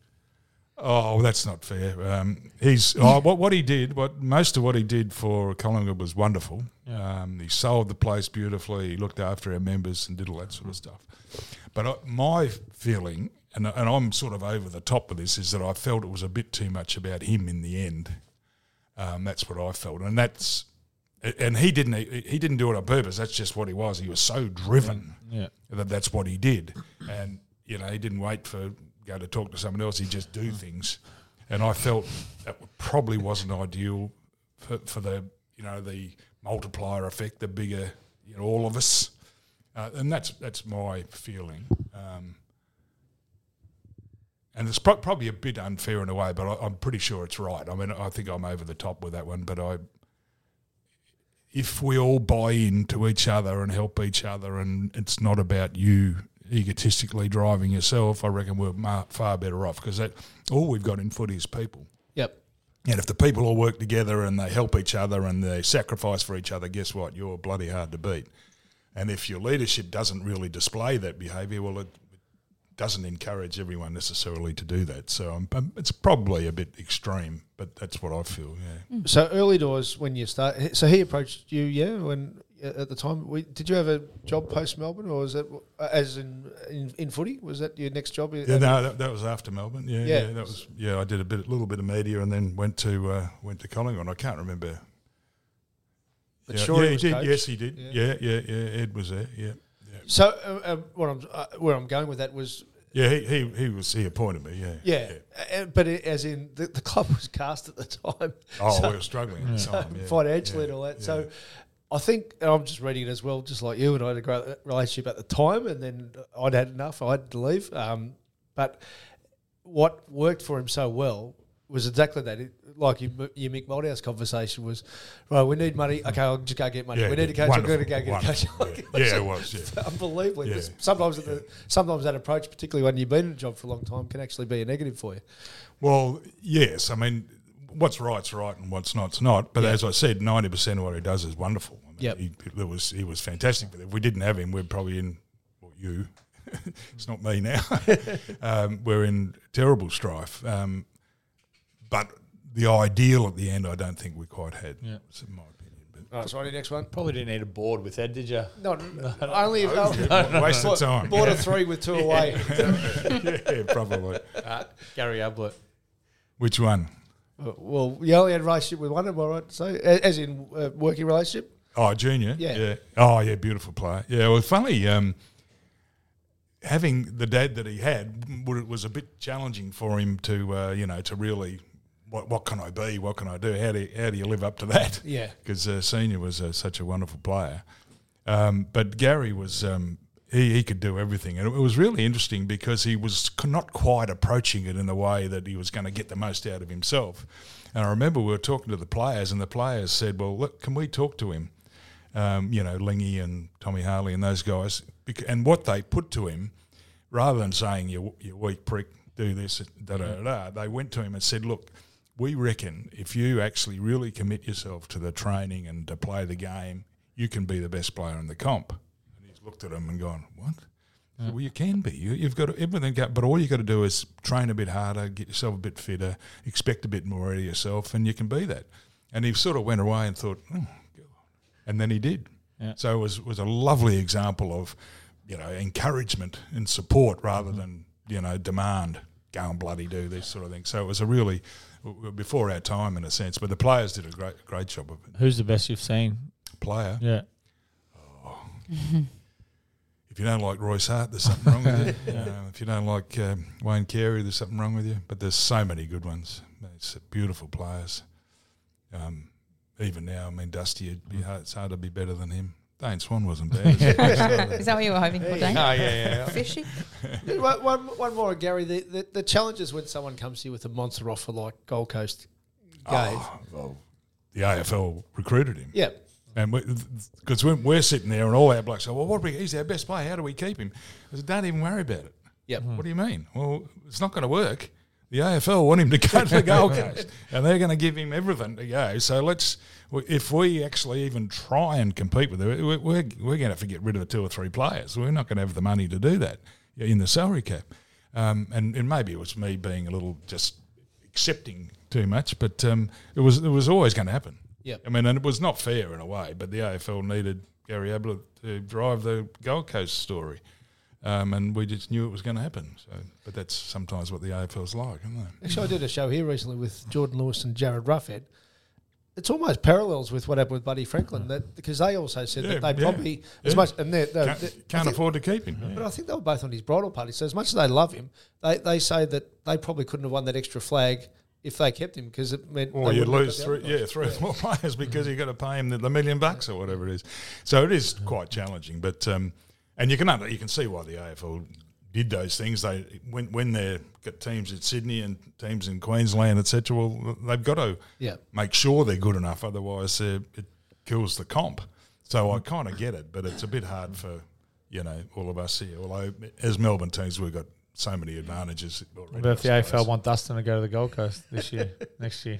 Oh, well, that's not fair. Um, he's oh, what what he did. What most of what he did for Collingwood was wonderful. Yeah. Um, he sold the place beautifully. He looked after our members and did all that sort of stuff. But uh, my feeling, and and I'm sort of over the top with this, is that I felt it was a bit too much about him in the end. Um, that's what I felt, and that's and he didn't he didn't do it on purpose. That's just what he was. He was so driven yeah. that that's what he did, and you know he didn't wait for. Go to talk to someone else, he'd just do things, and I felt that probably wasn't ideal for, for the you know the multiplier effect, the bigger you know all of us, uh, and that's that's my feeling, um, and it's pro- probably a bit unfair in a way, but I, I'm pretty sure it's right. I mean, I think I'm over the top with that one, but I, if we all buy into each other and help each other, and it's not about you. Egotistically driving yourself, I reckon we're far better off because that all we've got in footy is people. Yep. And if the people all work together and they help each other and they sacrifice for each other, guess what? You're bloody hard to beat. And if your leadership doesn't really display that behaviour, well, it doesn't encourage everyone necessarily to do that. So um, it's probably a bit extreme, but that's what I feel. Yeah. So early doors when you start. So he approached you, yeah, when. At the time, we, did you have a job post Melbourne, or was that uh, as in, in in footy? Was that your next job? Yeah, no, that, that was after Melbourne. Yeah, yeah, yeah, that was. Yeah, I did a bit, a little bit of media, and then went to uh, went to Collingwood. I can't remember. But yeah, sure, yeah, he, he did. coach. Yes, he did. Yeah, yeah, yeah, yeah. Ed was there. Yeah. yeah. So, uh, uh, what I'm uh, where I'm going with that was. Yeah, he, he he was he appointed me. Yeah, yeah, yeah. Uh, but it, as in the, the club was cast at the time. Oh, so, we were struggling at the so time, yeah. financially yeah, and all that. Yeah. So. I think, and I'm just reading it as well, just like you, and I had a great relationship at the time, and then I'd had enough, I had to leave. Um, but what worked for him so well was exactly that. It, like your, your Mick Malthouse conversation was, right, we need money. Okay, I'll just go get money. Yeah, we need a coach. I'm going to go get wonderful. a coach. Yeah, yeah, it was. Yeah. Unbelievably. Yeah. Sometimes, the, sometimes that approach, particularly when you've been in a job for a long time, can actually be a negative for you. Well, yes. I mean, what's right's right and what's not's not. But Yeah. as I said, ninety percent of what he does is wonderful. I mean, Yep. he, it was, he was fantastic. But if we didn't have him, we're probably in, well, you, it's not me now, um, we're in terrible strife. Um, but the ideal at the end, I don't think we quite had. Yeah. That's in my opinion. But All right, so the next one. Probably didn't need a board with Ed, did you? No, no, only if no, waste of time. Bought a three with two away. Yeah, probably. Uh, Gary Ablett. Which one? Well, you only had a relationship with one, am I right to say? As in uh, working relationship? Oh, junior. Yeah. yeah. Oh, yeah. Beautiful player. Yeah. Well, funny. Um, having the dad that he had w- was a bit challenging for him to, uh, you know, to really, what what can I be? What can I do? How do you, how do you live up to that? Yeah. Because uh, senior was uh, such a wonderful player, um, but Gary was. Um, he, he could do everything, and it was really interesting because he was c- not quite approaching it in the way that he was going to get the most out of himself. And I remember we were talking to the players, and the players said, "Well, look, can we talk to him?" Um, you know, Lingy and Tommy Harley and those guys. Bec- And what they put to him, rather than saying, you you weak prick, do this, da da da, da, they went to him and said, look, we reckon if you actually really commit yourself to the training and to play the game, you can be the best player in the comp. And he's looked at him and gone, what? I said, well, you can be. You, you've got to, everything, go, but all you got to do is train a bit harder, get yourself a bit fitter, expect a bit more out of yourself, and you can be that. And he sort of went away and thought, oh, and then he did. Yeah. So it was was a lovely example of, you know, encouragement and support rather than, you know, demand, go and bloody do this sort of thing. So it was a really, before our time in a sense, but the players did a great great job of it. Who's the best you've seen? Player? Yeah. Oh. If you don't like Royce Hart, there's something wrong with you. Uh, if you don't like um, Wayne Carey, there's something wrong with you. But there's so many good ones. It's beautiful players. Um, even now, I mean, Dusty, it'd be hard, it's hard to be better than him. Dane Swan wasn't bad. Is that what you were hoping for, Dane? Oh, yeah, yeah. Fishy? one, one, one more, Gary. The, the, the challenges when someone comes here with a monster offer like Gold Coast gave. Oh, well, the A F L recruited him. Yeah. And because we're, we're sitting there and all our blokes go, well, what do we, he's our best player. How do we keep him? I said, don't even worry about it. Yep. What do you mean? Well, it's not going to work. The A F L want him to go to the Gold Coast, and they're going to give him everything to go. So let's, if we actually even try and compete with it, we're, we're, we're going to have to get rid of two or three players. We're not going to have the money to do that in the salary cap. Um, and, and maybe it was me being a little just accepting too much, but um, it was it was always going to happen. Yep. I mean, and it was not fair in a way, but the A F L needed Gary Ablett to drive the Gold Coast story. Um, and we just knew it was going to happen. So, but that's sometimes what the A F L's like, isn't it? Actually, I did a show here recently with Jordan Lewis and Jared Ruffhead. It's almost parallels with what happened with Buddy Franklin, that because they also said Yeah, that they yeah, probably as yeah. much and they're, they're, Can't, they're, can't think, afford to keep him. But I think they were both on his bridal party. So as much as they love him, they they say that they probably couldn't have won that extra flag if they kept him because it meant Or they you'd wouldn't have lose got three, the other yeah, three guys. or more players because you've got to pay him the, the million bucks or whatever it is. So it is quite challenging. But um, and you can under, you can see why the A F L did those things. They when when they've got teams in Sydney and teams in Queensland, et cetera. Well, they've got to Yeah. make sure they're good enough. Otherwise, uh, it kills the comp. So I kind of get it, but it's a bit hard for you know all of us here. Although as Melbourne teams, we've got so many advantages already. What about if the I A F L suppose. want Dustin to go to the Gold Coast this year, next year?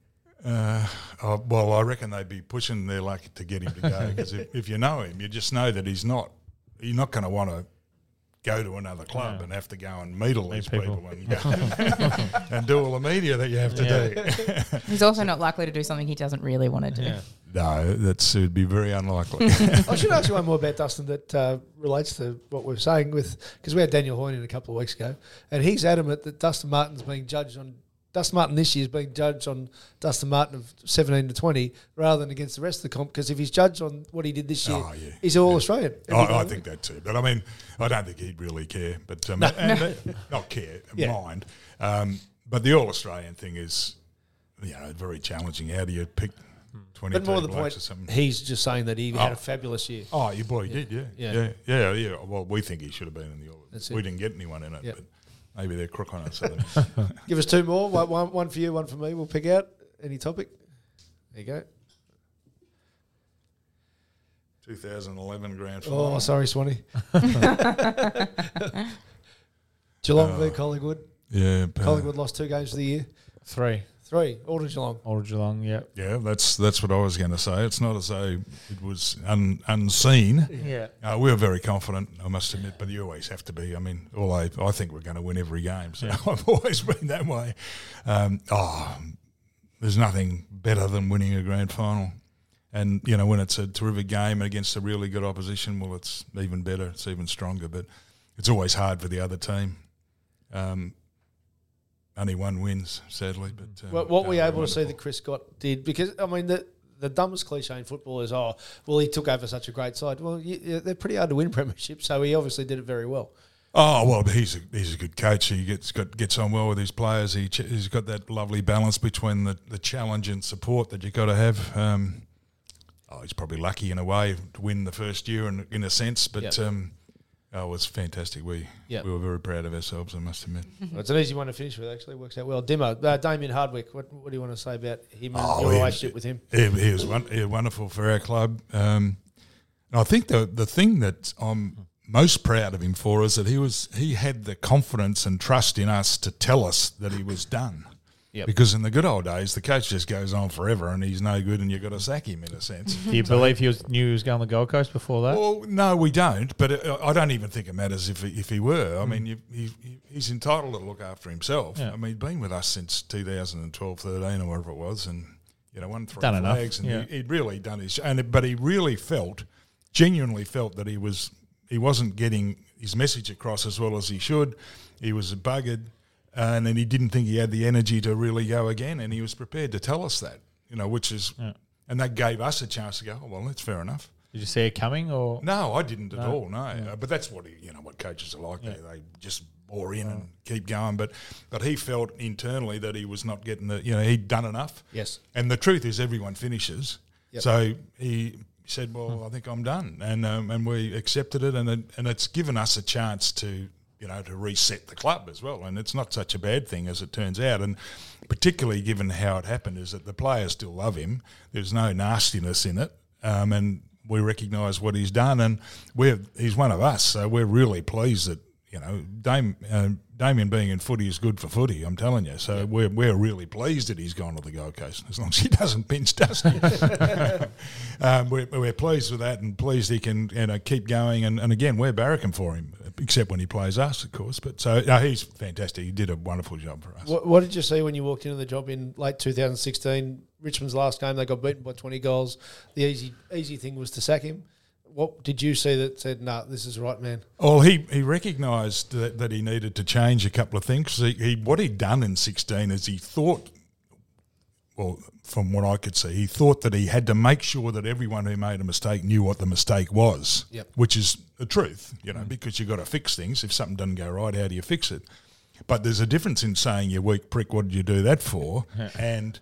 Uh, oh, well, I reckon they'd be pushing their luck to get him to go because if, if you know him, you just know that he's not. You're not going to want to go to another club Yeah. and have to go and meet all Meet these people. people, and, go and do all the media that you have to Yeah. do. He's also not likely to do something he doesn't really want to do. Yeah. No, that's would be very unlikely. I should ask you one more about Dustin that uh, relates to what we're saying with because we had Daniel Hoyne in a couple of weeks ago, and he's adamant that Dustin Martin's being judged on Dustin Martin this year is being judged on Dustin Martin of seventeen to twenty rather than against the rest of the comp because if he's judged on what he did this year, Oh, yeah. he's all Yeah. Australian. I, I think that too, but I mean, I don't think he'd really care. But um, and they- not care, Yeah. mind. Um, but the All Australian thing is, you know, very challenging. How do you pick twenty? But more the blokes point, or something? he's just saying that he had Oh. a fabulous year. Oh, your boy did, yeah. Yeah. yeah, yeah, yeah. Well, we think he should have been in the All. That's We it. didn't get anyone in it, Yep. but maybe they're crook on us. Give us two more. One, one, one for you, one for me. We'll pick out any topic. There you go. twenty eleven Grand Final. Oh, sorry, Swanee. Geelong v Collingwood. Yeah. Collingwood lost two games for the year. Three. Three. All to Geelong. All to Geelong, yeah. Yeah, that's that's what I was going to say. It's not as though it was un, unseen. Yeah. Uh, we were very confident, I must admit, but you always have to be. I mean, although I think we're going to win every game, so yeah. I've always been that way. Um, oh, there's nothing better than winning a grand final. And, you know, when it's a terrific game against a really good opposition, well, it's even better. It's even stronger. But it's always hard for the other team. Um, only one wins, sadly. But um, well, what no, were you able wonderful. to see that Chris Scott did? Because, I mean, the the dumbest cliche in football is, oh, well, he took over such a great side. Well, you, they're pretty hard to win premierships, so he obviously did it very well. Oh well, he's a he's a good coach. He gets got gets on well with his players. He ch- he's got that lovely balance between the, the challenge and support that you got to have. Um, oh, he's probably lucky in a way to win the first year, in, in a sense. But Yep. um, oh, it was fantastic. We Yep. we were very proud of ourselves, I must admit. Well, it's an easy one to finish with, actually. Works out well. Dimo, uh, Damien Hardwick, what, what do you want to say about him and Oh, your he- relationship with him? He, he was one, he was wonderful for our club. Um, and I think the the thing that I'm most proud of him for is that he was he had the confidence and trust in us to tell us that he was done. Yep. Because in the good old days, the coach just goes on forever and he's no good and you've got to sack him in a sense. Do you believe he was knew he was going to the Gold Coast before that? Well, no, we don't. But it, I don't even think it matters if he, if he were. I mean, you, he, he's entitled to look after himself. Yeah. I mean, he's been with us since two thousand twelve, thirteen or whatever it was, and you know, won three Done enough, flags, and yeah. he, he'd really done his. And but he really felt, genuinely felt that he was he wasn't getting his message across as well as he should. He was buggered. Uh, and then he didn't think he had the energy to really go again, and he was prepared to tell us that, you know, which is, Yeah. and that gave us a chance to go, oh, well, that's fair enough. Did you see it coming or No, I didn't at No? all, no. Yeah. Uh, but that's what, he, you know, what coaches are like. Yeah. They, they just bore in and keep going. But but he felt internally that he was not getting the, you know, he'd done enough. Yes. And the truth is everyone finishes. Yep. So he said, well, I think I'm done. And um, and we accepted it, and it, and it's given us a chance to, you know, to reset the club as well. And it's not such a bad thing as it turns out. And particularly given how it happened is that the players still love him. There's no nastiness in it. Um, and we recognise what he's done. And we're he's one of us. So we're really pleased that, you know, Dame, uh, Damien being in footy is good for footy, I'm telling you. So we're we're really pleased that he's gone to the Gold Coast, as long as he doesn't pinch Dusty. um, we're, we're pleased with that and pleased he can, you know, keep going. And, and again, we're barracking for him, except when he plays us, of course. But so no, he's fantastic. He did a wonderful job for us. What, what did you see when you walked into the job in late two thousand sixteen? Richmond's last game, they got beaten by twenty goals. The easy easy thing was to sack him. What did you see that said, no, nah, this is right, man? Well, he, he recognised that, that he needed to change a couple of things. He, he what he'd done in sixteen is he thought, well, from what I could see, he thought that he had to make sure that everyone who made a mistake knew what the mistake was, Yep. which is the truth, you know, because you've got to fix things. If something doesn't go right, how do you fix it? But there's a difference in saying, you weak prick, what did you do that for? and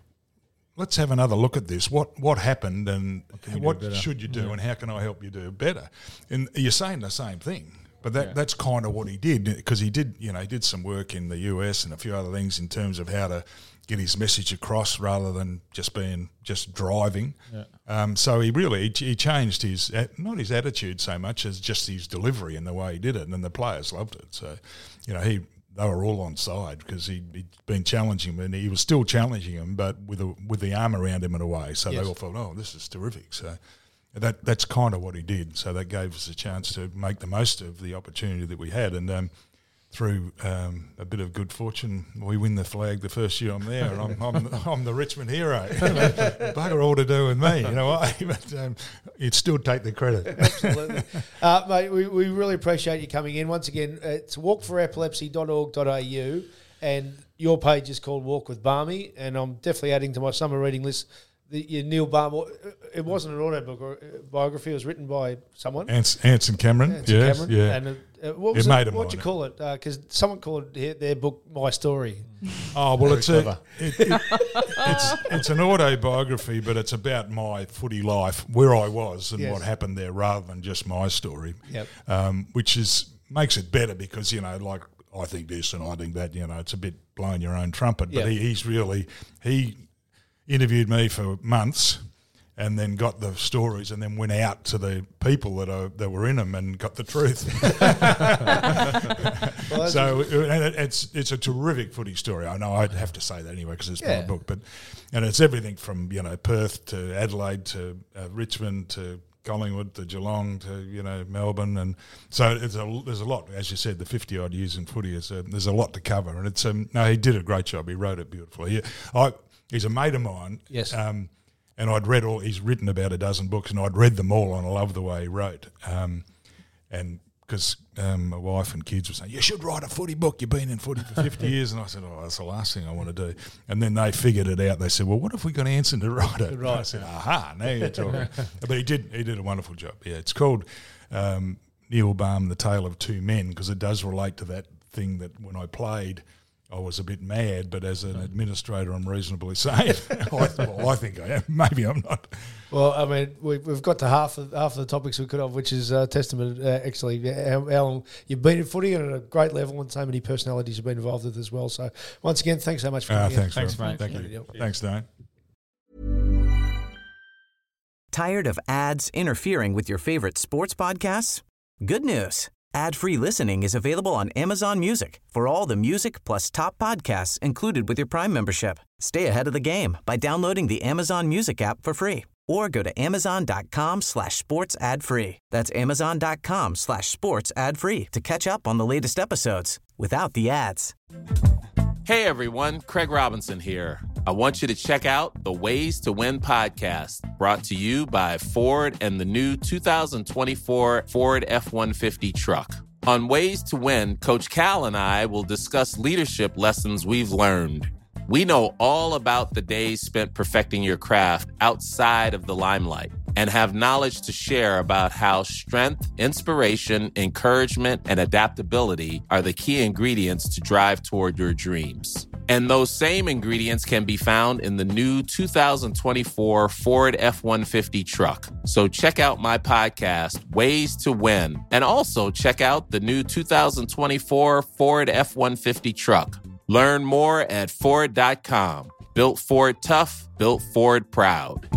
let's have another look at this. What what happened and what, better? should you do Yeah. and how can I help you do better? And you're saying the same thing. But that, Yeah. that's kind of what he did, because he did, you know, he did some work in the U S and a few other things in terms of how to get his message across rather than just being just driving. Yeah. Um, so he really he, he changed his not his attitude so much as just his delivery and the way he did it, and then the players loved it. So, you know, he they were all on side because he, he'd been challenging him, and he was still challenging him, but with a, with the arm around him in a way. So Yes. they all thought, oh, this is terrific. So. That that's kind of what he did. So that gave us a chance to make the most of the opportunity that we had, and um, through um, a bit of good fortune, we win the flag the first year I'm there, and I'm I'm, I'm the Richmond hero. Bugger all to do with me, you know what? But um, you'd still take the credit. Absolutely. uh, mate, we, we really appreciate you coming in. Once again, it's walk for epilepsy dot org dot a u, and your page is called Walk with Barmy, and I'm definitely adding to my summer reading list the, your Neil Barmy. It wasn't an autobiography, it was written by someone. Ants, Anson Cameron, Anson yes, Cameron. yeah. And uh, what was It it? made him What'd on you it. call it? Because someone called it, their book My Story. Oh well, Very it's a, clever. it, it, it's it's an autobiography, but it's about my footy life, where I was and Yes. what happened there, rather than just my story. Yep. Um, which is makes it better because, you know, like I think this and I think that, you know, it's a bit blowing your own trumpet. But Yeah. he, he's really, he interviewed me for months and then got the stories and then went out to the people that are, that were in them and got the truth. Well, so and it, it's it's a terrific footy story. I know I'd have to say that anyway because it's Yeah. my book. But and it's everything from, you know, Perth to Adelaide to uh, Richmond to Collingwood to Geelong to, you know, Melbourne. And so it's a, there's a lot, as you said, the fifty-odd years in footy, is a, there's a lot to cover. And it's um, no, he did a great job. He wrote it beautifully. He, I, he's a mate of mine. Yes. Um, and I'd read all, he's written about a dozen books, and I'd read them all, and I love the way he wrote. Um, and because um, my wife and kids were saying, you should write a footy book, you've been in footy for fifty years. And I said, oh, that's the last thing I want to do. And then they figured it out. They said, well, what if we got Anson to write it? Right. I said, aha, now you're talking. But he did he did a wonderful job. Yeah, it's called um, Neil Baum, The Tale of Two Men, because it does relate to that thing that when I played, I was a bit mad, but as an administrator, I'm reasonably sane. I, well, I think I am. Maybe I'm not. Well, I mean, we, we've got to half of, half of the topics we could have, which is uh, testament, uh, actually, how, how long you've been in footy and at a great level, and so many personalities you've been involved with as well. So, once again, thanks so much for Uh, coming in. thanks, Thanks, Rob. mate. Thank Yeah. you. Thanks, Dane. Tired of ads interfering with your favorite sports podcasts? Good news. Ad-free listening is available on Amazon Music for all the music plus top podcasts included with your Prime membership. Stay ahead of the game by downloading the Amazon Music app for free or go to amazon.com slash sports ad free. That's amazon.com slash sports ad free to catch up on the latest episodes without the ads. Hey everyone, Craig Robinson here. I want you to check out the Ways to Win podcast, brought to you by Ford and the new two thousand twenty-four Ford F one fifty truck. On Ways to Win, Coach Cal and I will discuss leadership lessons we've learned. We know all about the days spent perfecting your craft outside of the limelight and have knowledge to share about how strength, inspiration, encouragement, and adaptability are the key ingredients to drive toward your dreams. And those same ingredients can be found in the new two thousand twenty-four Ford F one fifty truck. So check out my podcast, Ways to Win, and also check out the new two thousand twenty-four Ford F one fifty truck. Learn more at Ford dot com. Built Ford tough, built Ford proud.